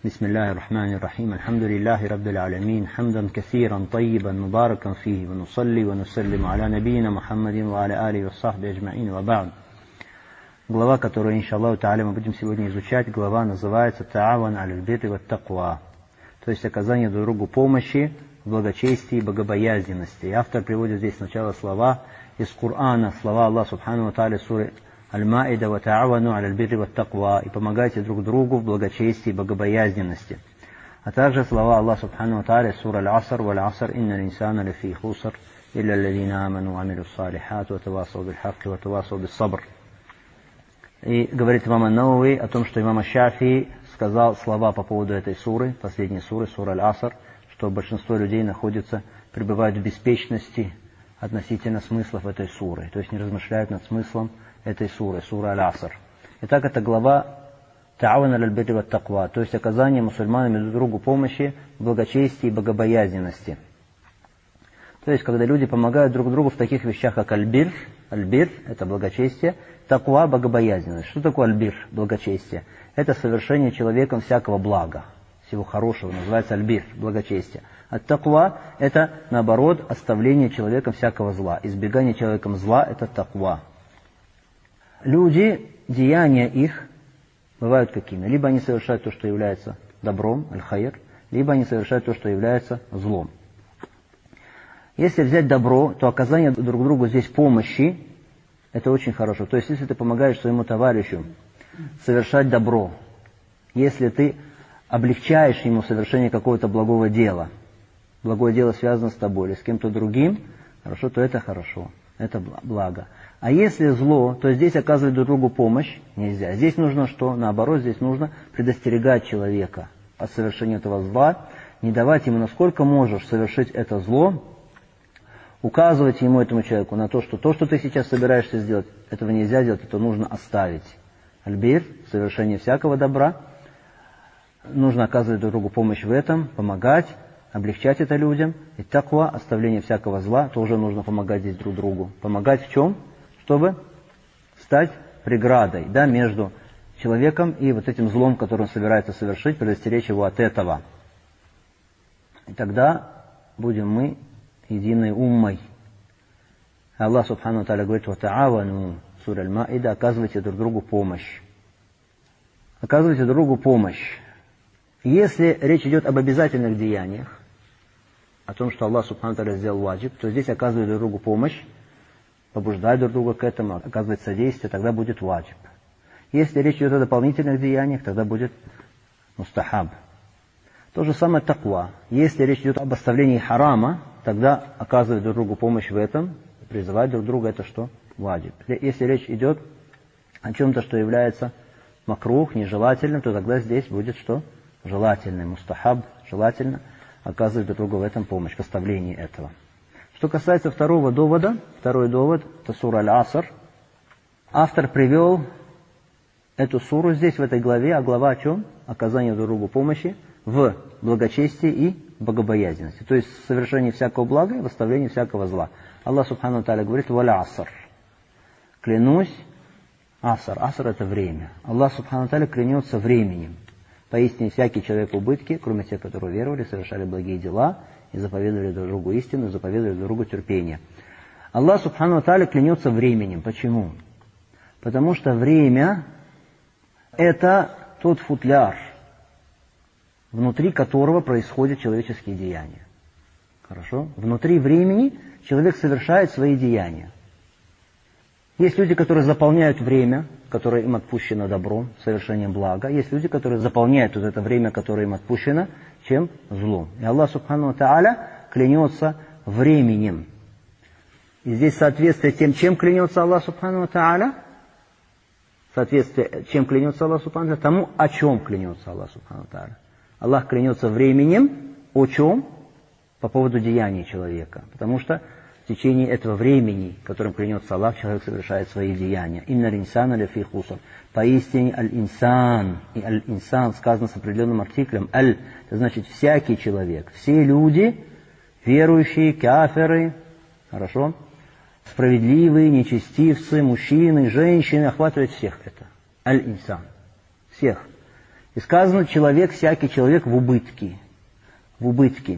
بسم الله الرحمن الرحيم الحمد لله رب العالمين حمدا كثيرا طيبا مباركا فيه ونصلي ونسلم على نبينا محمد وعلى آله وصحبه أجمعين وبعد. Глава, которую, иншаллаху та'аля, мы будем сегодня изучать, глава называется «Та'аван аль-бирри ва тaqwa», то есть оказание друг другу помощи в благочестии и богобоязненности. И автор приводит здесь сначала слова из Корана, слова Аллаха субхану ва та'аля суры Аль-Маида: «Ва та'авану аль-бирри ва тaqwa», и помогайте друг другу в благочестии и богобоязненности. А также слова Аллаха субхану ва та'аля сура Аль-Аср: «Валь-аср инна линсана лафи хуср илля аллазина аману ва амилу ссалихат ва тавасау биль-хакки ва тавасау bis-сабр». И говорит имам ан-Навави о том, что имам аш-Шафии сказал слова по поводу этой суры, последней суры, сура Аль-Аср, что большинство людей пребывают в беспечности относительно смыслов этой суры, то есть не размышляют над смыслом этой суры, сура Аль-Аср. Итак, это глава «Та'аван аль-бирри ва тaqwa», то есть оказание мусульманами друг другу помощи в благочестии и богобоязненности. То есть, когда люди помогают друг другу в таких вещах, как аль-бир, аль-бир – это благочестие, таква – богобоязненность. Что такое аль-бир, благочестие? Это совершение человеком всякого блага, всего хорошего, называется аль-бир, благочестие. А таква – это, наоборот, оставление человеком всякого зла. Избегание человеком зла – это таква. Люди, деяния их бывают какими? Либо они совершают то, что является добром, аль-хайр, либо они совершают то, что является злом. Если взять добро, то оказание друг другу здесь помощи – это очень хорошо. То есть, если ты помогаешь своему товарищу совершать добро, если ты облегчаешь ему совершение какого-то благого дела, благое дело связано с тобой или с кем-то другим, хорошо, то это хорошо, это благо. А если зло, то здесь оказывать друг другу помощь нельзя. Здесь нужно что? Наоборот, здесь нужно предостерегать человека от совершения этого зла, не давать ему, насколько можешь совершить это зло, указывать ему, этому человеку, на то, что ты сейчас собираешься сделать, этого нельзя делать, это нужно оставить. Аль-бир, совершение всякого добра, нужно оказывать друг другу помощь в этом, помогать, облегчать это людям. И таква, оставление всякого зла, тоже нужно помогать здесь друг другу. Помогать в чем? Чтобы стать преградой, между человеком и вот этим злом, который он собирается совершить, предостеречь его от этого. И тогда будем мы единой уммой. Аллах субхану ва тааля говорит: «Ва та'авану», сура Аль-Маида, оказывайте друг другу помощь. Оказывайте друг другу помощь. Если речь идет об обязательных деяниях, о том, что Аллах субхану ва тааля сделал ваджиб, то здесь оказывать друг другу помощь, побуждать друг друга к этому, оказывать содействие, тогда будет ваджиб. Если речь идет о дополнительных деяниях, тогда будет мустахаб. То же самое таква. Если речь идет об оставлении харама, тогда оказывать друг другу помощь в этом, призывать друг друга, это что? Ваджиб. Если речь идет о чем-то, что является макрух, нежелательным, то тогда здесь будет что? Желательным. Мустахаб, желательно оказывать друг другу в этом помощь, в оставлении этого. Что касается второго довода, второй довод, это сура Аль-Аср. Автор привел эту суру здесь, в этой главе, а глава о чем? Оказание друг другу помощи в благочестии и богобоязненности. То есть в совершении всякого блага и в оставлении всякого зла. Аллах субхану ва тааля говорит: «Валь-аср». Клянусь, аср. Аср – это время. Аллах субхану ва тааля клянется временем. Поистине всякий человек в убытке, кроме тех, которые веровали, совершали благие дела и заповедовали друг другу истину, заповедовали друг другу терпение. Аллах субхану ва тааля клянется временем. Почему? Потому что время – это тот футляр, внутри которого происходят человеческие деяния. Хорошо? Внутри времени человек совершает свои деяния. Есть люди, которые заполняют время, которое им отпущено добром, совершением блага. Есть люди, которые заполняют вот это время, которое им отпущено, чем? Злом. И Аллах субхану ва тааля клянется временем. И здесь соответствие тем, чем клянется Аллах субхану ва тааля, соответствие, чем клянется Аллах субхану ва тааля, тому, о чем клянется Аллах субхану ва тааля. Аллах клянется временем, о чем? По поводу деяний человека. Потому что в течение этого времени, которым клянется Аллах, человек совершает свои деяния. «Инна линсана лафи хуср». Поистине аль-инсан. И аль-инсан сказано с определенным артиклем. Аль, это значит всякий человек. Все люди, верующие, кафиры, хорошо? Справедливые, нечестивцы, мужчины, женщины, охватывает всех это. Аль-инсан. Всех. И сказано, всякий человек в убытке. В убытке.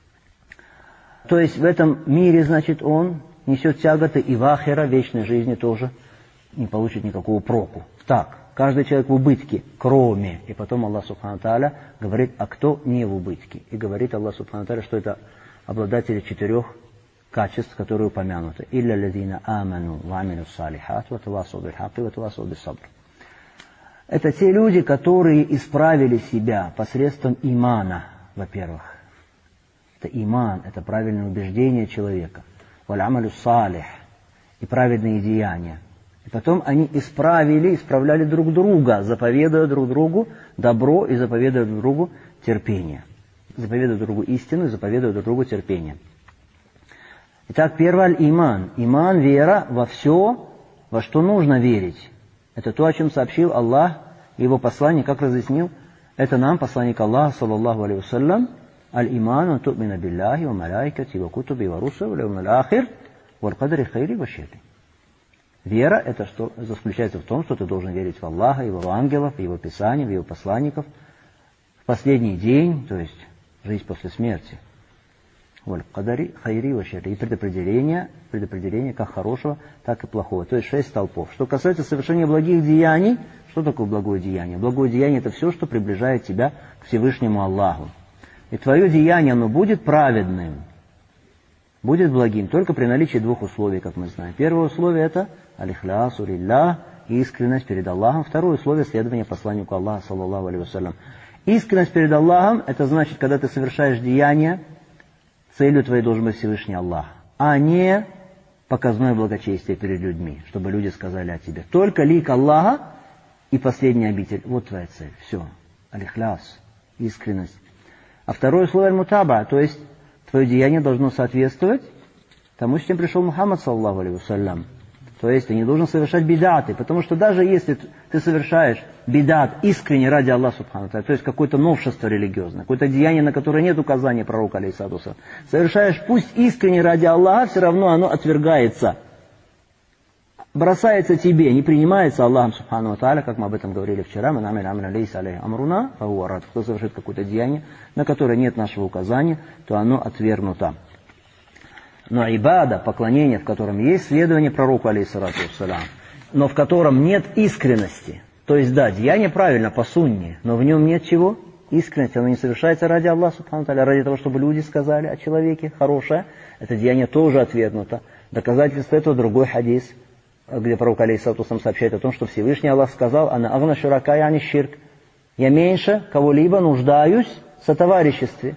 То есть в этом мире, значит, он несет тяготы, и в ахира, вечной жизни, тоже не получит никакого проку. Так, каждый человек в убытке, кроме. И потом Аллах Субхану Тааля говорит, а кто не в убытке. И говорит Аллах Субхану Тааля, что это обладатели 4 качеств, которые упомянуты. «Илля лазина аману ва амилу салихат, ва тавасау биль хакки, ва тавасау бис сабр». Это те люди, которые исправили себя посредством имана, во-первых. Это иман, это правильное убеждение человека. «Валь амалю салих» и праведные деяния. И потом они исправляли друг друга, заповедуя друг другу добро и заповедуя друг другу терпение. Заповедуя друг другу истину и заповедуя друг другу терпение. Итак, первое аль-иман. Иман, вера во все, во что нужно верить. Это то, о чем сообщил Аллах и его посланник, как разъяснил. Это нам, посланник Аллаха, саллаллаху алейхи вассалям, аль-иман, ту'мина биллахи, ва малайкати, ва кутуби, ва русули, ва лявмил ахир, ва кадри хайри, ва шерри. Вера, это что заключается в том, что ты должен верить в Аллаха, его ангелов, в его писания, в его посланников, в последний день, то есть жизнь после смерти. Валь кадари хайри ва шерри. И предопределение как хорошего, так и плохого. То есть 6 столпов. Что касается совершения благих деяний, что такое благое деяние? Благое деяние это все, что приближает тебя к Всевышнему Аллаху. И твое деяние, оно будет праведным, будет благим, только при наличии 2 условий, как мы знаем. Первое условие это аль-ихлясу лиллах, искренность перед Аллахом. Второе условие следование посланнику Аллаха, саллаллаху алейхи вассалям. Искренность перед Аллахом, это значит, когда ты совершаешь деяние, целью твоей должен быть Всевышний Аллах, а не показное благочестие перед людьми, чтобы люди сказали о тебе. Только лик Аллаха и последний обитель. Вот твоя цель. Все. Аль-ихляс. Искренность. А второе условие аль-мутаба, то есть твое деяние должно соответствовать тому, с чем пришел Мухаммад, саллаллаху алейхи вассалям. То есть ты не должен совершать бидаты, потому что даже если ты совершаешь бидат искренне ради Аллаха субхану ва тааля, то есть какое-то новшество религиозное, какое-то деяние, на которое нет указания пророка, алейхиссалату вассалям, совершаешь пусть искренне ради Аллаха, все равно оно отвергается, бросается тебе, не принимается Аллахом субхану ва тааля, как мы об этом говорили вчера, кто совершит какое-то деяние, на которое нет нашего указания, то оно отвергнуто. Но ибада, поклонение, в котором есть следование пророку, алейхиссалату вассалям, но в котором нет искренности. То есть, да, деяние правильно, по сунне, но в нем нет чего? Искренности. Оно не совершается ради Аллаха, субхану тааля, ради того, чтобы люди сказали о человеке хорошее. Это деяние тоже отвергнуто. Доказательство этого другой хадис, где пророк, алейхиссалату вассалям, сообщает о том, что Всевышний Аллах сказал, «Ана агна шурака яни ширк». Я меньше кого-либо нуждаюсь в сотовариществе.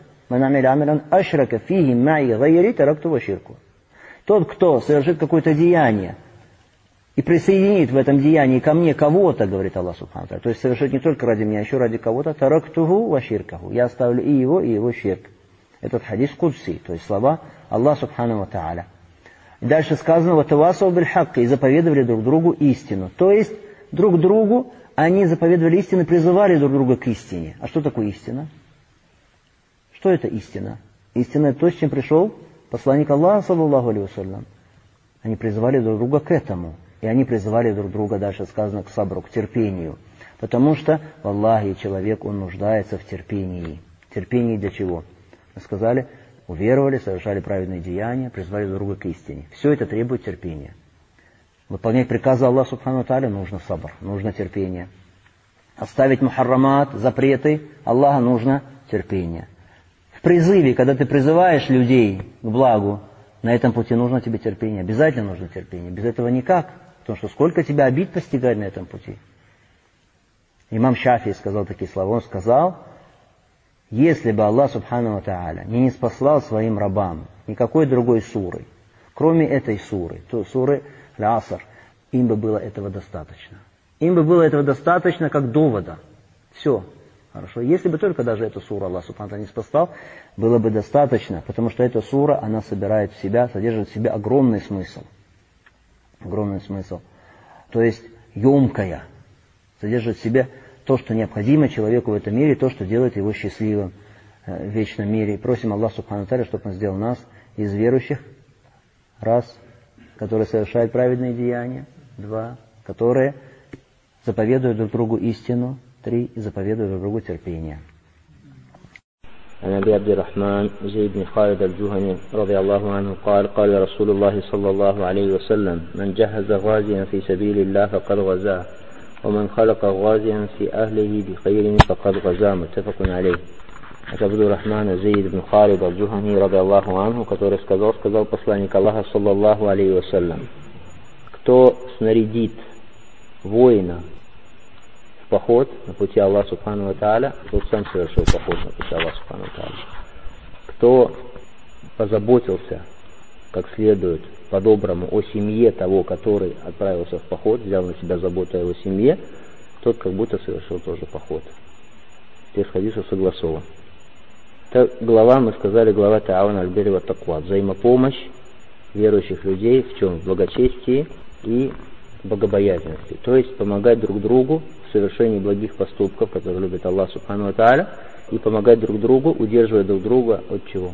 Тот, кто совершит какое-то деяние и присоединит в этом деянии ко мне кого-то, говорит Аллах субхану тааля, то есть совершит не только ради меня, а еще ради кого-то, тарактуху ва ширкаху. Я оставлю и его ширк. Этот хадис кудси, то есть слова Аллаха субхану ва тааля. Дальше сказано, ва тавасау биль хакки, и заповедовали друг другу истину. То есть друг другу они заповедовали истину, призывали друг друга к истине. А что такое истина? Что это истина? Истина это то, с чем пришел посланник Аллаха, саллаллаху алейхи вассалям. Они призывали друг друга к этому. И они призывали друг друга, дальше сказано, к сабру, к терпению. Потому что в Аллахе человек, он нуждается в терпении. Терпении для чего? Мы сказали, уверовали, совершали праведные деяния, призвали друг друга к истине. Все это требует терпения. Выполнять приказы Аллаха субхану ва тааля нужно сабр, нужно терпение. Оставить мухаррамат, запреты Аллаха нужно терпение. В призыве, когда ты призываешь людей к благу, на этом пути нужно тебе терпение. Обязательно нужно терпение. Без этого никак. Потому что сколько тебя обид постигать на этом пути. Имам Шафии сказал такие слова. Он сказал, если бы Аллах субхану ва тааля не ниспослал своим рабам никакой другой суры, кроме этой суры, то суры Аль-Аср, им бы было этого достаточно. Им бы было этого достаточно как довода. Все. Хорошо. Если бы только даже эту суру Аллах субхану ва тааля не спасал, было бы достаточно, потому что эта сура, она собирает в себя, содержит в себе огромный смысл. Огромный смысл. То есть емкая. Содержит в себе то, что необходимо человеку в этом мире, то, что делает его счастливым в вечном мире. И просим Аллаха субхану ва тааля, чтобы Он сделал нас из верующих, раз, которые совершают праведные деяния, два, которые заповедуют друг другу истину, 3. И заповедуй друг другу терпение. عن أبي عبد الرحمن زيد بن خالد الجهني رضي الله عنه قال قال رسول الله صلى الله عليه وسلم من جهز غازيا في سبيل الله فقد غزاه ومن خلق غازيا في أهله بخير فقد غزاه متفق عليه. От Абдур-Рахмана Зейд ибн Халид аль-Джухани, ради Аллаху анху, который сказал посланник Аллаха, саллаллаху алейхи вассалям: кто снарядит воина в поход на пути Аллаха субхану ва тааля, тот сам совершил поход на пути Аллаха субхану ва тааля. Кто позаботился как следует по-доброму о семье того, который отправился в поход, взял на себя заботу о его семье, тот как будто совершил тоже поход. Текст хадиса согласован. Эта глава, мы сказали, глава Та'аван аль-Бирри ва Таква, взаимопомощь верующих людей в чем? В благочестии и богобоязненности. То есть помогать друг другу в совершении благих поступков, которые любит Аллах субхану ва тааля, и помогать друг другу, удерживая друг друга от чего?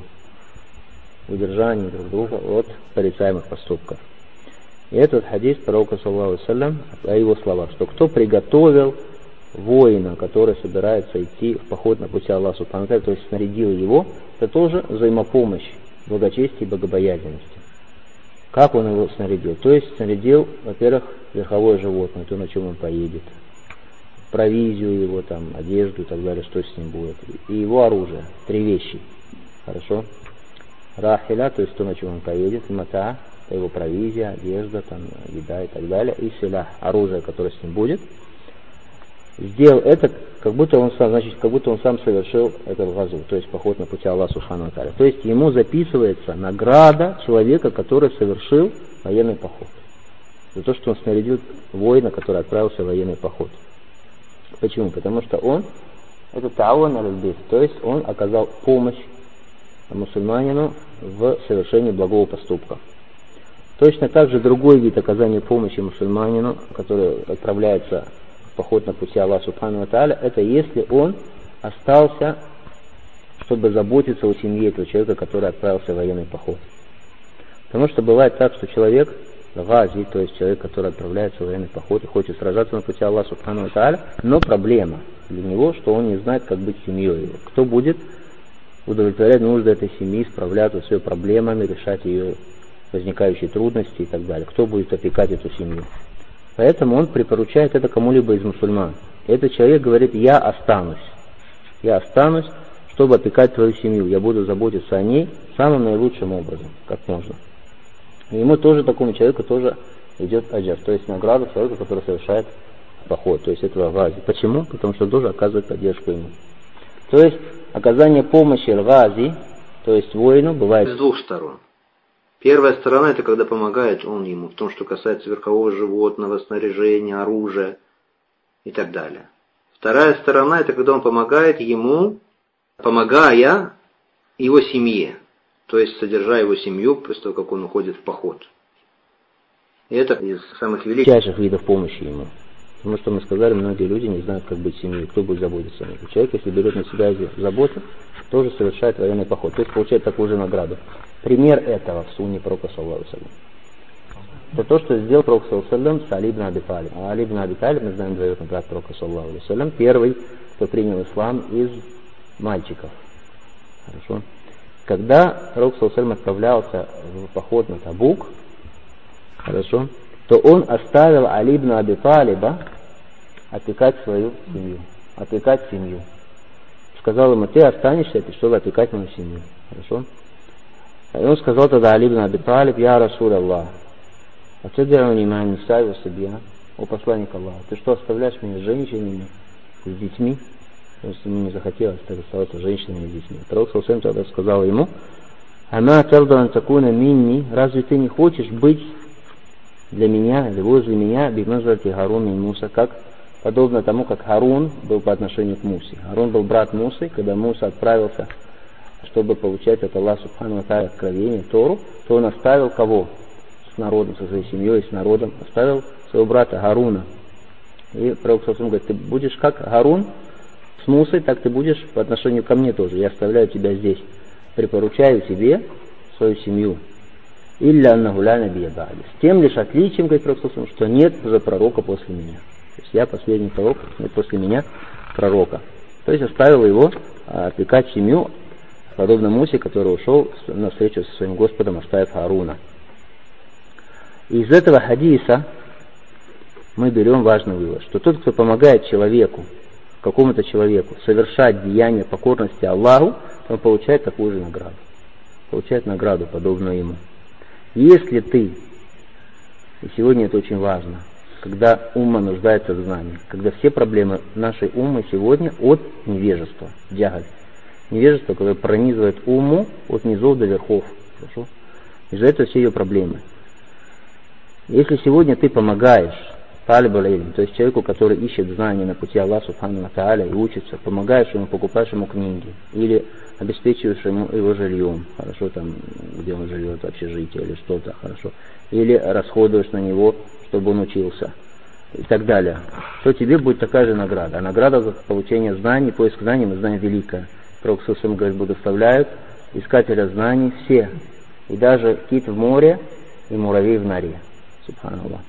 Удержание друг друга от порицаемых поступков. И этот хадис пророка, саллаллаху алейхи ва саллям, о его словах, что кто приготовил воина, который собирается идти в поход на пути Аллаха субхану ва тааля, то есть снарядил его, это тоже взаимопомощь благочестия и богобоязненности. Как он его снарядил? То есть снарядил, во-первых, верховое животное, то, на чем он поедет, провизию его, там, одежду и так далее, что с ним будет, и его оружие, 3 вещи. Хорошо? Рахиля, то есть то, на чем он поедет, и мата, это его провизия, одежда, там, еда и так далее, и силах, оружие, которое с ним будет. Сделал это, как будто он сам совершил этот газу, то есть поход на пути Аллаха субхану ва тааля. То есть ему записывается награда человека, который совершил военный поход. За то, что он снарядил воина, который отправился в военный поход. Почему? Потому что он, это та'аван аль-бир, то есть он оказал помощь мусульманину в совершении благого поступка. Точно так же другой вид оказания помощи мусульманину, который отправляется в поход на пути Аллаха субхану ва тааля, это если он остался, чтобы заботиться о семье этого человека, который отправился в военный поход. Потому что бывает так, что человек гази, то есть человек, который отправляется в военный поход и хочет сражаться на пути Аллаха субхану ва тааля, но проблема для него, что он не знает, как быть семьей его. Кто будет удовлетворять нужды этой семьи, справляться с ее проблемами, решать ее возникающие трудности и так далее. Кто будет опекать эту семью? Поэтому он припоручает это кому-либо из мусульман. И этот человек говорит: я останусь, чтобы опекать твою семью, я буду заботиться о ней самым наилучшим образом, как можно. И ему тоже, такому человеку, тоже идет аджар, то есть награда человека, который совершает поход, то есть этого гази. Почему? Потому что тоже оказывает поддержку ему. То есть оказание помощи гази, то есть воину, бывает с 2 сторон. Первая сторона — это когда помогает он ему в том, что касается верхового животного, снаряжения, оружия и так далее. Вторая сторона — это когда он помогает ему, помогая его семье, то есть содержа его семью после того, как он уходит в поход. И это из самых величайших видов помощи ему. Потому что мы сказали, многие люди не знают, как быть семьей, кто будет заботиться о них. Человек, если берет на себя заботу, тоже совершает военный поход, то есть получает такую же награду. Пример этого в сунне пророка, саллаллаху алейхи ва саллям, это то, что сделал пророк, саллаллаху алейхи ва саллям, с Али ибн Аби Талиб. А Али ибн Аби Талиб, мы знаем, двоюродный брат пророка, саллаллаху алейхи ва саллям, первый, кто принял ислам из мальчиков. Хорошо. Когда пророк, саллаллаху алейхи ва саллям, отправлялся в поход на Табук, хорошо, то он оставил Али ибн Аби Талиба опекать свою семью, опекать семью. Сказал ему: ты останешься, чтобы опекать мою семью. Хорошо? И он сказал тогда Али ибн Аби Талиб: я Расул Аллах, атад'уни ма ниса ва сибьян, о посланник Аллаха, ты что, оставляешь меня с женщинами, с детьми? Потому что ему не захотелось оставаться с женщинами и с детьми. Пророк саллаллаху алейхи ва саллям тогда сказал ему: ама тарда ан такуна минни, разве ты не хочешь быть для меня, или возле меня, бимазрати Харун и Муса, как подобно тому, как Харун был по отношению к Мусе. Харун был брат Мусы, когда Муса отправился, чтобы получать от Аллаха субхану ва тааля откровение, Тору, то он оставил кого? С народом, со своей семьей, с народом, оставил своего брата Харуна. И пророк саллаллаху алейхи ва саллям говорит: ты будешь как Харун с Мусой, так ты будешь по отношению ко мне тоже. Я оставляю тебя здесь, припоручаю тебе свою семью. Илля аннаху ла набия ба'ди. С тем лишь отличием, говорит пророк саллаллаху алейхи ва саллям, что нет уже пророка после меня. То есть я последний пророк, нет после меня пророка. То есть оставил его опекать семью, подобно Мусе, который ушел на встречу со своим Господом, оставив Ааруна. И из этого хадиса мы берем важный вывод, что тот, кто помогает человеку, какому-то человеку совершать деяние покорности Аллаху, он получает такую же награду. Получает награду, подобную ему. Если ты, и сегодня это очень важно, когда умма нуждается в знании, когда все проблемы нашей уммы сегодня от невежества, джагаль. Невежество, которое пронизывает умму от низов до верхов. Хорошо? Из-за этого все ее проблемы. Если сегодня ты помогаешь талиб аль-илм, то есть человеку, который ищет знания на пути Аллаха Субхану ва Тааля и учится, помогаешь ему, покупаешь ему книги, или обеспечиваешь ему его жильем, хорошо, там, где он живет, в общежитии или что-то, хорошо, или расходуешь на него, чтобы он учился, и так далее, то тебе будет такая же награда. А награда за получение знаний, поиск знаний, мы знаем, великая. Пророк Сусам говорит, благословляют искателя знаний все, и даже кит в море и муравей в норе. Субханаллах.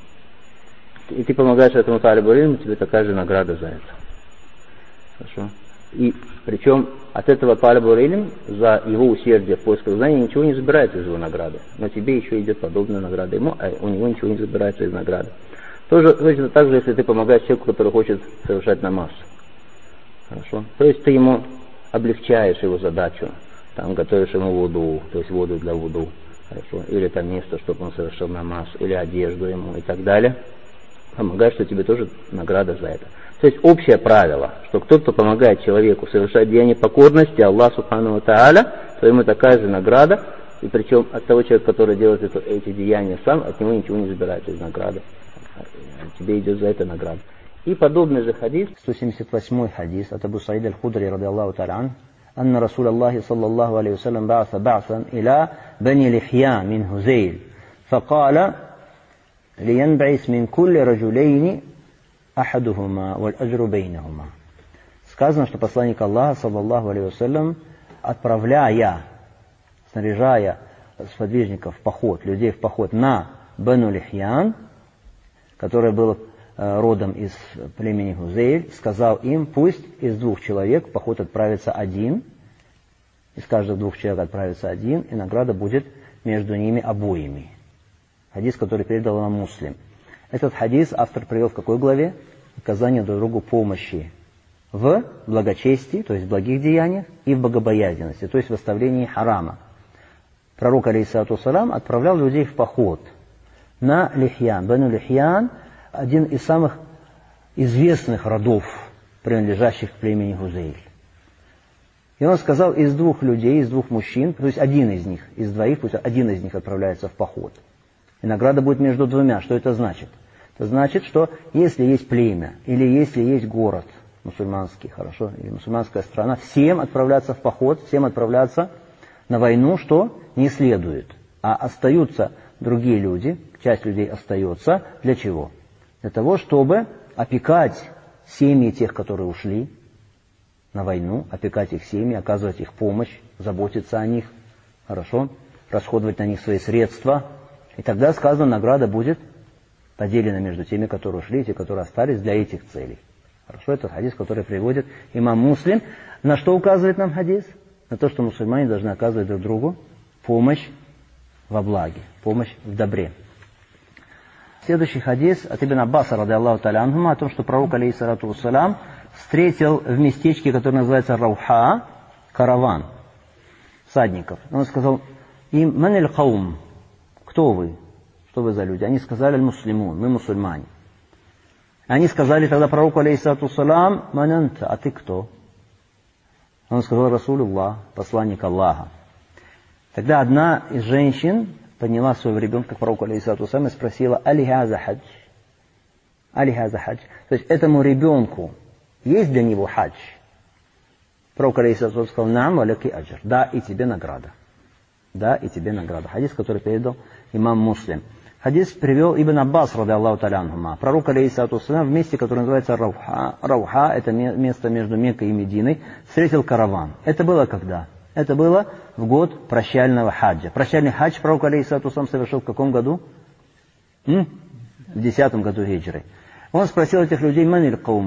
И ты помогаешь этому талибу илму, тебе такая же награда за это. Хорошо. И причем от этого талибу илм за его усердие в поиске знаний ничего не забирается из его награды. Но тебе еще идет подобная награда ему, а у него ничего не забирается из награды. Тоже, точно так же, если ты помогаешь человеку, который хочет совершать намаз. Хорошо. То есть ты ему облегчаешь его задачу, там готовишь ему вуду, то есть воду для вуду, хорошо, или там место, чтобы он совершил намаз, или одежду ему и так далее. Помогаешь, что тебе тоже награда за это. То есть общее правило, что кто-то помогает человеку совершать деяние покорности Аллаху Субхану ва Тааля, то ему такая же награда, и причем от того человека, который делает эти деяния сам, от него ничего не забирается из награды. Тебе идет за это награда. И подобный же хадис, 178 хадис от Абу Саида аль-Худри радиаллаху та'аля ан, أن رسول الله صلى الله عليه وسلم بعث بعثا إلى بني لحيان من هذيل فقال لينبعث من كل رجلين أحدهما والأجر بينهما. Сказано, что посланник Аллаха, саллаллаху алейхи вассалям, отправляя, снаряжая сподвижников в поход, людей в поход на Бану Лихьян, которое было родом из племени Хузейль, сказал им, пусть из двух человек в поход отправится один, из каждых двух человек отправится один, и награда будет между ними обоими. Хадис, который передал нам Муслим. Этот хадис автор привел в какой главе? Оказание друг другу помощи в благочестии, то есть в благих деяниях, и в богобоязненности, то есть в оставлении харама. Пророк, алейхиссалату вассалям, отправлял людей в поход на Лихьян. Бану Лихьян — один из самых известных родов, принадлежащих к племени Хузейль. И он сказал, из двух людей, из двух мужчин, то есть один из них, из двоих, пусть один из них отправляется в поход. И награда будет между двумя. Что это значит? Это значит, что если есть племя, или если есть город мусульманский, хорошо, или мусульманская страна, всем отправляться в поход, всем отправляться на войну, что не следует. А остаются другие люди, часть людей остается, для чего? Для того, чтобы опекать семьи тех, которые ушли на войну, опекать их семьи, оказывать их помощь, заботиться о них, хорошо, расходовать на них свои средства. И тогда, сказано, награда будет поделена между теми, которые ушли, и те, которые остались для этих целей. Хорошо, это хадис, который приводит имам Муслим. На что указывает нам хадис? На то, что мусульмане должны оказывать друг другу помощь во благе, помощь в добре. Следующий хадис от Ибн Аббаса, радиаллаху та'аля анхума, о том, что пророк, алейхиссалату вассалям, встретил в местечке, которое называется Рауха, караван всадников. Он сказал им: «Ман аль-каум?» Кто вы? Что вы за люди? Они сказали: «Аль-муслимун», мы мусульмане. Они сказали тогда пророку, алейхиссалату вассалям: «Ман анта?» А ты кто? Он сказал: «Расулуллах», посланник Аллаха. Тогда одна из женщин подняла своего ребенка к пророку, алейхиссалату вассалям, и спросила: «Али хаза хадж?» «Али хаза хадж?» То есть этому ребенку есть для него хадж? Пророк, алейхиссалату вассалям, сказал: «Наам валяки аджр». Да, и тебе награда. Да, и тебе награда. Хадис, который передал имам Муслим. Хадис привел Ибн Аббас, радиаллаху та'аля анхума. Пророк, алейхиссалату вассалям, в месте, которое называется Рауха. Рауха — это место между Меккой и Мединой, встретил караван. Это было когда? Это было в год прощального хаджа. Прощальный хадж пророк, алейхиссалату вассалям, совершил в каком году? В 10 году хиджры. Он спросил этих людей: «Ман аль-каум?» Что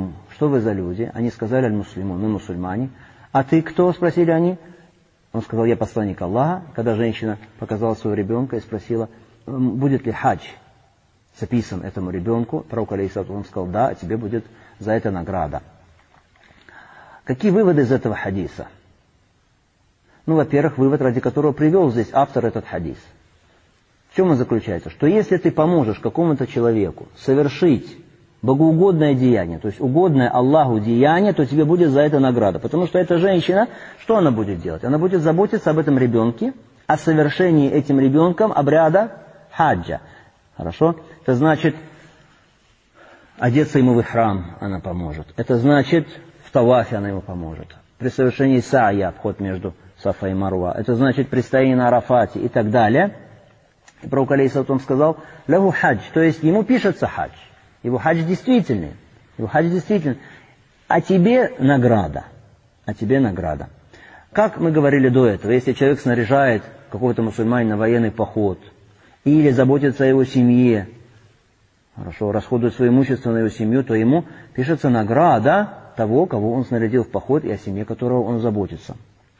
что вы за люди? Они сказали: аль-муслимун, мы мусульмане. А ты кто? Спросили они. Он сказал: я посланник Аллаха. Когда женщина показала своего ребенка и спросила: будет ли хадж записан этому ребенку, пророк алейхиссалату он сказал: да, тебе будет за это награда. Какие выводы из этого хадиса? Ну, во-первых, вывод, ради которого привел здесь автор этот хадис. В чем он заключается? Что если ты поможешь какому-то человеку совершить богоугодное деяние, то есть угодное Аллаху деяние, то тебе будет за это награда. Потому что эта женщина, что она будет делать? Она будет заботиться об этом ребенке, о совершении этим ребенком обряда хаджа. Хорошо? Это значит, одеться ему в ихрам она поможет. Это значит, в тавафе она ему поможет. При совершении сая, вход между Сафа и Марва. Это значит, при стоянии на Арафате и так далее. И пророк алейхиссалату сказал: лаху хадж, то есть ему пишется хадж. Его хадж действительный. Его хадж действительный. А тебе награда. А тебе награда. Как мы говорили до этого, если человек снаряжает какого-то мусульманина на военный поход, или заботится о его семье, хорошо, расходует свое имущество на его семью, то ему пишется награда того, кого он снарядил в поход, и о семье которого он заботится.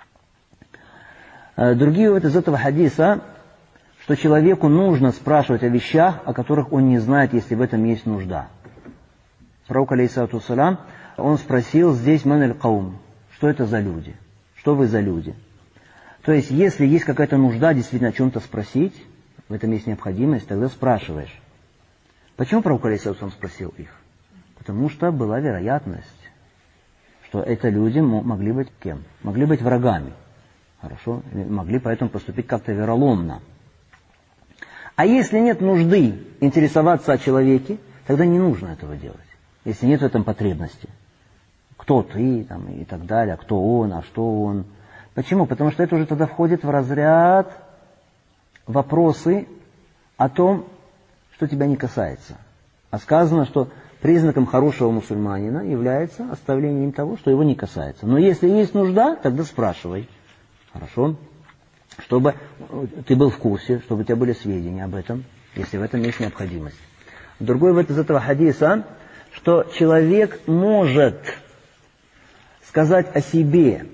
Другие выводы из этого хадиса, что человеку нужно спрашивать о вещах, о которых он не знает, если в этом есть нужда. Пророк алейхиссалату вассалям, он спросил здесь: ман аль-каум, что это за люди? Что вы за люди? То есть, если есть какая-то нужда действительно о чем-то спросить, в этом есть необходимость, тогда спрашиваешь. Почему пророк алейхиссалату вассалям спросил их? Потому что была вероятность, что это люди могли быть кем? Могли быть врагами. Хорошо? Могли поэтому поступить как-то вероломно. А если нет нужды интересоваться о человеке, тогда не нужно этого делать. Если нет в этом потребности. Кто ты, там, и так далее, кто он, а что он. Почему? Потому что это уже тогда входит в разряд вопросы о том, что тебя не касается. А сказано, что признаком хорошего мусульманина является оставление им того, что его не касается. Но если есть нужда, тогда спрашивай. Хорошо? Чтобы ты был в курсе, чтобы у тебя были сведения об этом, если в этом есть необходимость. Другой вывод из этого хадиса, что человек может сказать о себе,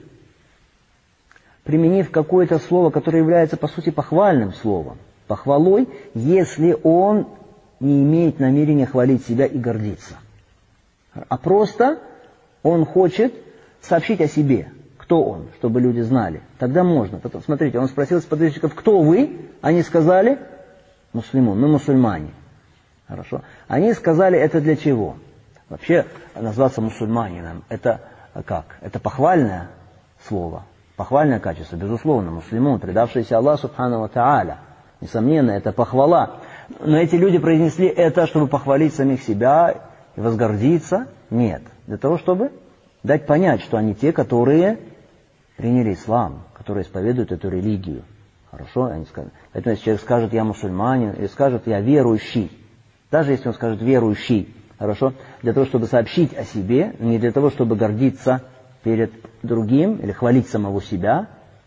применив какое-то слово, которое является, по сути, похвальным словом, похвалой, если он не имеет намерения хвалить себя и гордиться. А просто он хочет сообщить о себе. Кто он, чтобы люди знали. Тогда можно. Потом, смотрите, он спросил сподвижников: кто вы? Они сказали: муслимун, мы мусульмане. Хорошо. Они сказали: это для чего? Вообще, назваться мусульманином, это как? Это похвальное слово, похвальное качество, безусловно, муслимун, предавшийся Аллаху субхану ва тааля. Несомненно, это похвала. Но эти люди произнесли это, чтобы похвалить самих себя и возгордиться? Нет. Для того, чтобы дать понять, что они те, которые приняли ислам, которые исповедуют эту религию. Хорошо? Они скажут. Поэтому если человек скажет: я мусульманин, или скажет: я верующий, даже если он скажет верующий, хорошо, для того, чтобы сообщить о себе, не для того, чтобы гордиться перед другим или хвалить самого себя,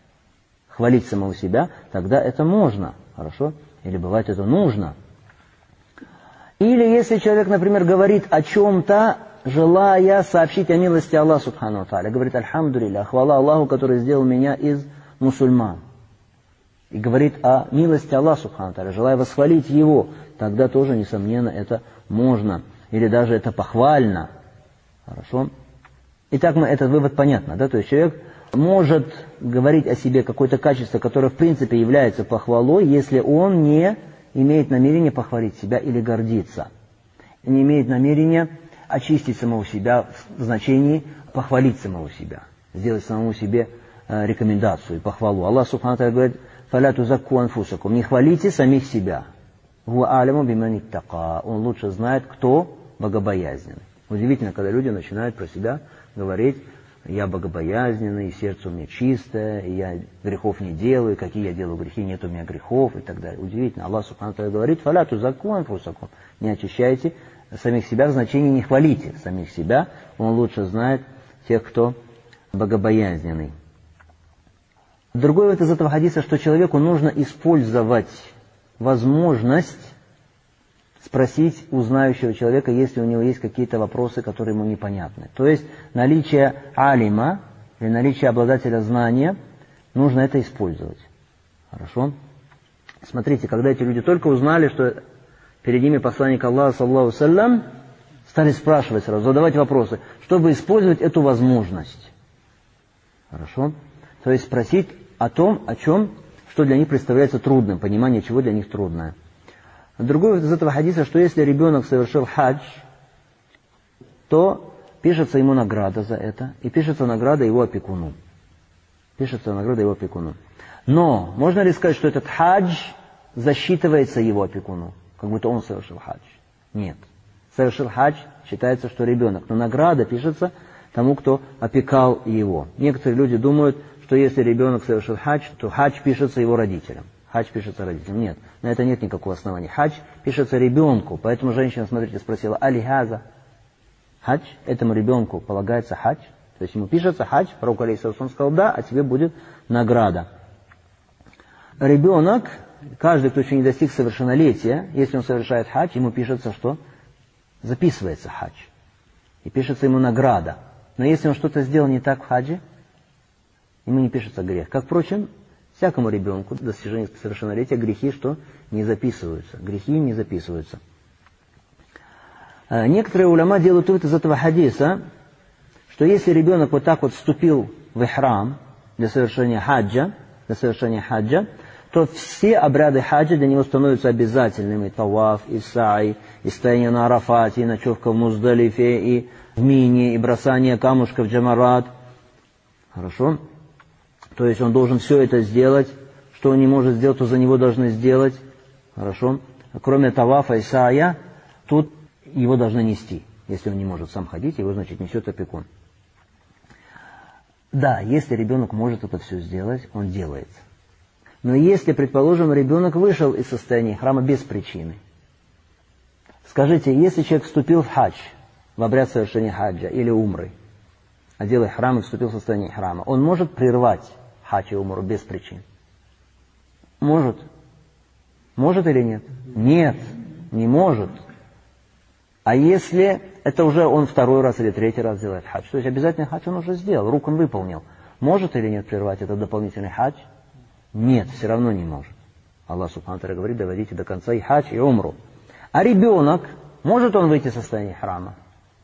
тогда это можно. Хорошо? Или бывает это нужно. Или если человек, например, говорит о чем-то, желая сообщить о милости Аллаха субхану ва тааля, говорит: альхамдулилля, хвала Аллаху, который сделал меня из мусульман. И говорит о милости Аллаха субхану ва тааля, желая восхвалить Его, тогда тоже, несомненно, это можно. Или даже это похвально. Хорошо? Итак, этот вывод понятно, да? То есть человек может говорить о себе какое-то качество, которое в принципе является похвалой, если он не имеет намерения похвалить себя или гордиться. Не имеет намерения очистить самого себя в значении похвалить самого себя. Сделать самому себе рекомендацию и похвалу. Аллах субхану ва тааля говорит: «Фаля тузакку анфусакум». Не хвалите самих себя. «Хуа аляму биман иттака». Он лучше знает, кто богобоязненный. Удивительно, когда люди начинают про себя говорить: я богобоязненный, сердце у меня чистое, и я грехов не делаю, какие я делаю грехи, нет у меня грехов и так далее. Удивительно. Аллах субхану ва тааля говорит: «Фаля тузакку анфусакум». Не очищайте самих себя в значении не хвалите самих себя. Он лучше знает тех, кто богобоязненный. Другой вывод из этого хадиса, что человеку нужно использовать возможность спросить у знающего человека, если у него есть какие-то вопросы, которые ему непонятны. То есть наличие алима или наличие обладателя знания, нужно это использовать. Хорошо? Смотрите, когда эти люди только узнали, что перед ними посланник Аллаха, саллаллаху саллям, стали спрашивать сразу, задавать вопросы, чтобы использовать эту возможность. Хорошо? То есть спросить о том, о чем, что для них представляется трудным, понимание, чего для них трудное. Другой из этого хадиса, что если ребенок совершил хадж, то пишется ему награда за это, и пишется награда его опекуну. Пишется награда его опекуну. Но можно ли сказать, что этот хадж засчитывается его опекуну, как будто он совершил хадж? Нет. Совершил хадж, считается, что ребенок, но награда пишется тому, кто опекал его. Некоторые люди думают, что если ребенок совершил хадж, то хадж пишется его родителям. Хадж пишется родителям. Нет, на это нет никакого основания. Хадж пишется ребенку. Поэтому женщина, смотрите, спросила, алихаза. Хадж, этому ребенку полагается хадж. То есть ему пишется хадж, пророк алейхиссалям сказал, да, а тебе будет награда. Ребенок, каждый, кто еще не достиг совершеннолетия, если он совершает хадж, ему пишется что? Записывается хадж. И пишется ему награда. Но если он что-то сделал не так в хаджи, ему не пишется грех. Как, впрочем, всякому ребенку до достижения совершеннолетия грехи что? Не записываются. Грехи не записываются. Некоторые уляма делают вывод из этого хадиса, что если ребенок вот так вот вступил в ихрам для совершения хаджа, то все обряды хаджа для него становятся обязательными. Таваф, и саи, и стояние на Арафате, и ночевка в Муздалифе, и в Мине, и бросание камушков в Джамарат. Хорошо? То есть он должен все это сделать. Что он не может сделать, то за него должны сделать. Хорошо? Кроме тавафа и сая, тут его должны нести. Если он не может сам ходить, его, значит, несет опекун. Да, если ребенок может это все сделать, он делает. Но если, предположим, ребенок вышел из состояния храма без причины. Скажите, если человек вступил в хадж, в обряд совершения хаджа или умры, одел храм и вступил в состояние храма, он может прервать хадж и умру без причин? Может. Может или нет? Нет, не может. А если это уже он второй раз или третий раз делает хадж, то есть обязательный хадж он уже сделал, рукн выполнил. Может или нет прервать этот дополнительный хадж? Нет, все равно не может. Аллах Субхану ва Тааля говорит, доводите до конца и хадж, и умру. А ребенок, может он выйти из состояния храма?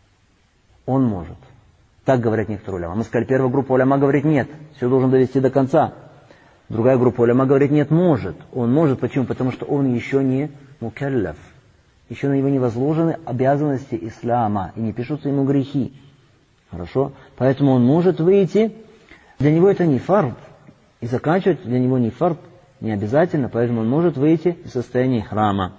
Он может. Так говорят некоторые уляма. Мы сказали, первая группа уляма говорит нет, все должен довести до конца. Другая группа уляма говорит нет, может. Он может, почему? Потому что он еще не мукаллаф. Еще на него не возложены обязанности ислама, и не пишутся ему грехи. Хорошо? Поэтому он может выйти, для него это не фард, и заканчивать для него не фард, не обязательно, поэтому он может выйти из состояния храма.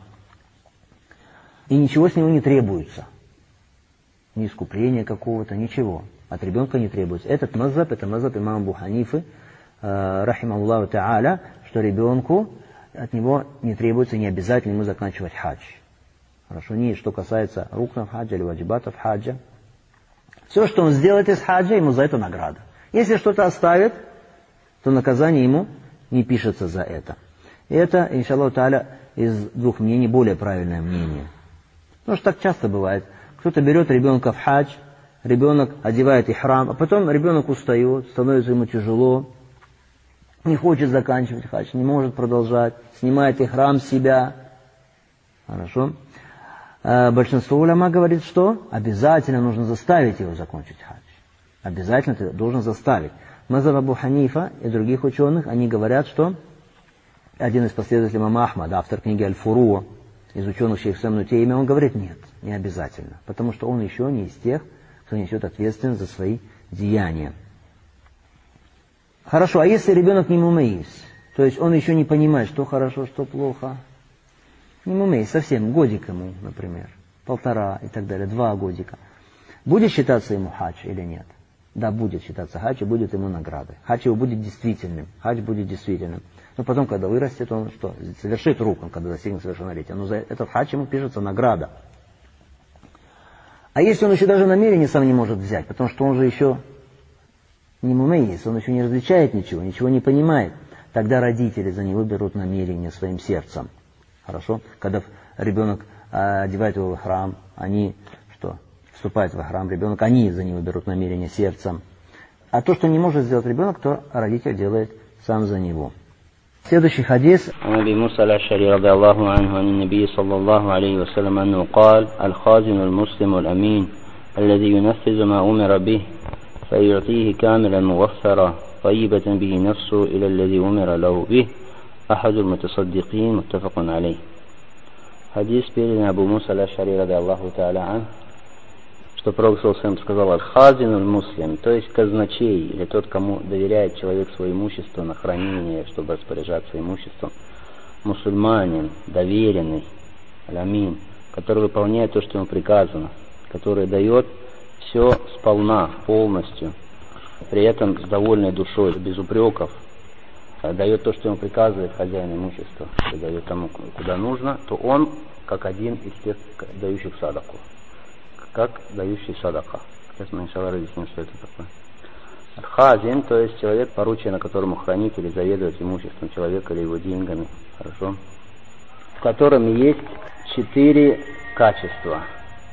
И ничего с него не требуется. Ни искупления какого-то, ничего. От ребенка не требуется. Это мазхаб имама Абу Ханифы, рахимахуллаху та'аля, что ребенку от него не требуется, не обязательно ему заканчивать хадж. Хорошо, не что касается рукнов хаджа или ваджибатов хаджа. Все, что он сделает из хаджа, ему за это награда. Если что-то оставит, то наказание ему не пишется за это. И это, иншаллаху та'аля, из двух мнений более правильное мнение. Потому что так часто бывает. Кто-то берет ребенка в хадж, ребенок одевает ихрам, а потом ребенок устает, становится ему тяжело, не хочет заканчивать хадж, не может продолжать, снимает ихрам с себя. Хорошо? Большинство уляма говорит, что обязательно нужно заставить его закончить хадж. Обязательно ты должен заставить. Мазхаб Абу Ханифа и других ученых, они говорят, что один из последователей имама Ахмада, автор книги Аль-Фуруа, из ученых Шейх Ислам Ибн Теймия, он говорит, нет, не обязательно. Потому что он еще не из тех, кто несет ответственность за свои деяния. Хорошо, а если ребенок не мумейс, то есть он еще не понимает, что хорошо, что плохо, не мумейс, совсем, годик ему, например, 1,5 и так далее, 2 годика, будет считаться ему хадж или нет? Да, будет считаться хадж, и будет ему награда. Хадж его будет действительным, хадж будет действительным. Но потом, когда вырастет, он что? Совершит рукн, когда достигнет совершеннолетия. Но за этот хадж ему пишется награда. А если он еще даже намерение сам не может взять, потому что он же еще не мумейс, он еще не различает ничего, ничего не понимает, тогда родители за него берут намерение своим сердцем. Хорошо? Когда ребенок одевают его в храм, они что? Вступают в храм, ребенок, они за него берут намерение сердцем. А то, что не может сделать ребенок, то родитель делает сам за него. Следующий хадис. أبي موسى الأشعري رضي الله عنه عن النبي صلى الله عليه وسلم أنه قال الخازن المسلم الأمين الذي ينفذ ما أمر به فيعطيه كاملا موفرا طيبة به نفسه إلى الذي أمر له به أحد المتصدقين متفق عليه. Хадис передан Абу Муса аль-Аш'ари ради Аллаху та'аля ан, что Пророк сказал «Аль-Хазин аль-Муслим», то есть казначей, или тот, кому доверяет человек свое имущество на хранение, чтобы распоряжаться имуществом, мусульманин, доверенный, аль-Амин, который выполняет то, что ему приказано, который дает все сполна, полностью, при этом с довольной душой, без упреков, дает то, что ему приказывает хозяин имущества, и дает тому, куда нужно, то он как один из тех, дающих садаку. Как дающий садака. Сейчас мы, иншаллах, разъясним, что это такое. Хазин, то есть человек, поручено которому хранить или заведовать имуществом человека или его деньгами, хорошо, в котором есть 4 качества.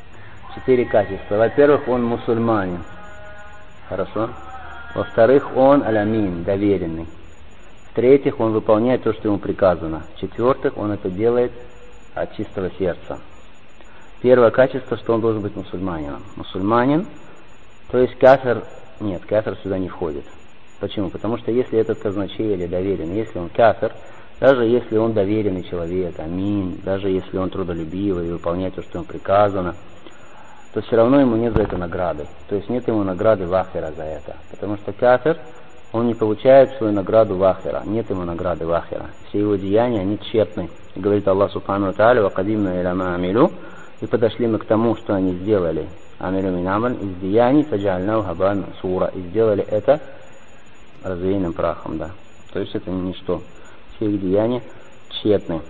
4 качества. Во-первых, он мусульманин, хорошо. Во-вторых, он аль-Амин, доверенный. В-третьих, он выполняет то, что ему приказано. В-четвертых, он это делает от чистого сердца. Первое качество, что он должен быть мусульманином. Мусульманин, то есть кафир, нет, кафир сюда не входит. Почему? Потому что если этот казначей или доверенный, если он кафир, даже если он доверенный человек, амин, даже если он трудолюбивый и выполняет то, что ему приказано, то все равно ему нет за это награды. То есть нет ему награды в ахира за это. Потому что кафир, он не получает свою награду в ахира. Нет ему награды в ахира. Все его деяния, они тщетны. И говорит Аллах субхану ва тааля: «Вакадимна иля ма амилу». И подошли мы к тому, что они сделали. Амилу мин амаль, из деяний, фаджальнау хабан сура. И сделали это развеянным прахом, да. То есть это ничто. Все их деяния тщетны.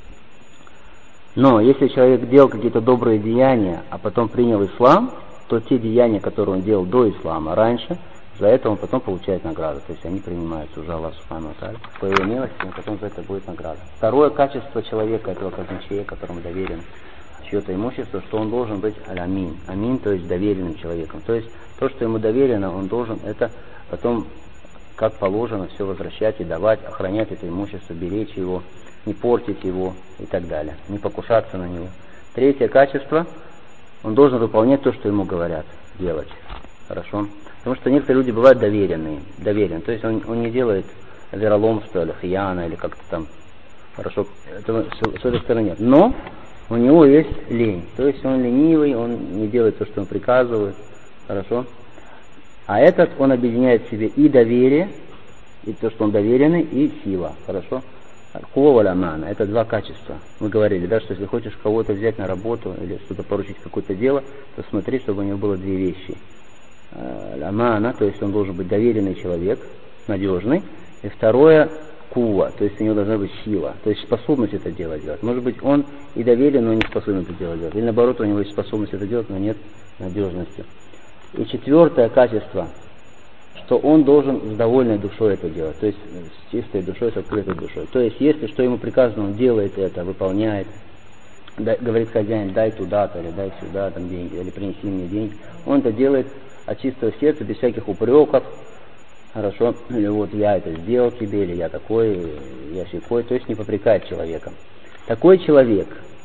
Но если человек делал какие-то добрые деяния, а потом принял ислам, то те деяния, которые он делал до ислама, раньше, за это он потом получает награду. То есть они принимаются уже Аллах субхану ва тааля. По его милости, и потом за это будет награда. Второе качество человека, этого казначея, которому доверен чье-то имущество, что он должен быть аль-Амин. Амин, то есть доверенным человеком. То есть то, что ему доверено, он должен это потом, как положено, все возвращать и давать, охранять это имущество, беречь его, не портить его и так далее, не покушаться на него. Третье качество, он должен выполнять то, что ему говорят делать. Хорошо? Потому что некоторые люди бывают доверенные. То есть он не делает вероломство или хияна, или как-то там. Хорошо? Это с этой стороны нет. Но у него есть лень. То есть он ленивый, он не делает то, что ему приказывают. Хорошо? А этот, он объединяет в себе и доверие, и то, что он доверенный, и сила. Хорошо? Кува ламана. Это 2 качества. Мы говорили, да, что если хочешь кого-то взять на работу или что-то поручить, какое-то дело, то смотри, чтобы у него было 2 вещи. Ламана, то есть он должен быть доверенный человек, надежный. И второе, кува, то есть у него должна быть сила, то есть способность это дело делать. Может быть, он и доверен, но не способен это дело делать. Или наоборот, у него есть способность это делать, но нет надежности. И 4 качество, что он должен с довольной душой это делать, то есть с чистой душой, с открытой душой. То есть если что ему приказано, он делает это, выполняет, говорит хозяин: дай туда-то, или дай сюда там деньги, или принеси мне деньги. Он это делает от чистого сердца, без всяких упреков. Хорошо, или вот я это сделал тебе, или я такой, я сякой, то есть не попрекает человека. Такой человек,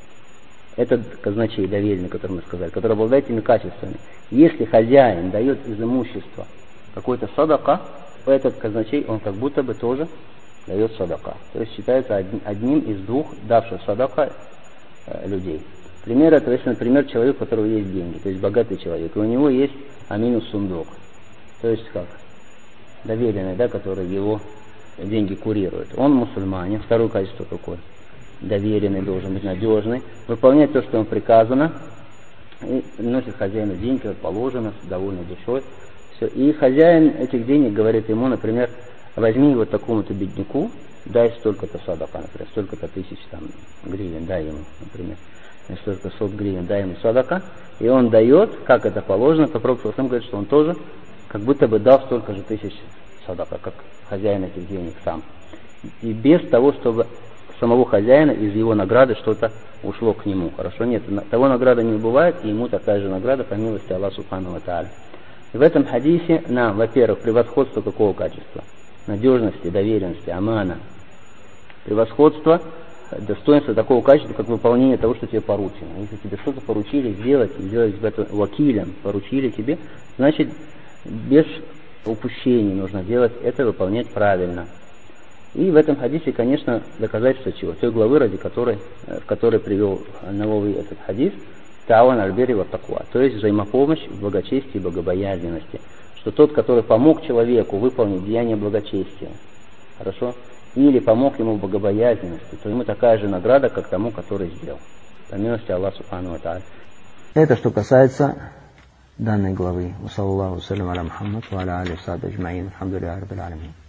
этот казначей доверенный, который мы сказали, который обладает этими качествами, если хозяин дает из имущества какой-то садака, этот казначей, он как будто бы тоже дает садака. То есть считается одним из 2 давших садака людей. Пример этого, если, например, человек, у которого есть деньги, то есть богатый человек, и у него есть аминус сундук, то есть как? Доверенный, да, который его деньги курирует. Он мусульманин. Второе качество какое? Доверенный, должен быть надежный, выполнять то, что ему приказано, и приносит хозяину деньги, как положено, с довольной душой. Все. И хозяин этих денег говорит ему, например: возьми вот такому-то бедняку, дай столько-то садака, например, столько-то тысяч там гривен, дай ему, например, столько 100 гривен, дай ему садака, и он дает, как это положено, то Пророк сам говорит, что он тоже как будто бы дал столько же тысяч садака, как хозяин этих денег сам. И без того, чтобы самого хозяина из его награды что-то ушло к нему. Хорошо? Нет, того награда не бывает, и ему такая же награда по милости Аллаха Субхану ва Тааля. И в этом хадисе нам, во-первых, превосходство какого качества? Надежности, доверенности, амана. Превосходство, достоинство такого качества, как выполнение того, что тебе поручено. Если тебе что-то поручили сделать, и сделать это вакилем, поручили тебе, значит, без упущений нужно делать это, выполнять правильно. И в этом хадисе, конечно, доказательство чего? Той главы, в которой привел Навави этот хадис, та'аван аль-бирри ва таква, то есть взаимопомощь в благочестии и богобоязненности. Что тот, который помог человеку выполнить деяние благочестия, хорошо, или помог ему в богобоязненности, то ему такая же награда, как тому, который сделал. По милости Аллаха Субхану ва Тааля. Это что касается данной главы. Саллаллаху салям аля Мухаммад ва аля алихи ва сахбихи аджмаин. Алхамдулиллахи раббил аламин.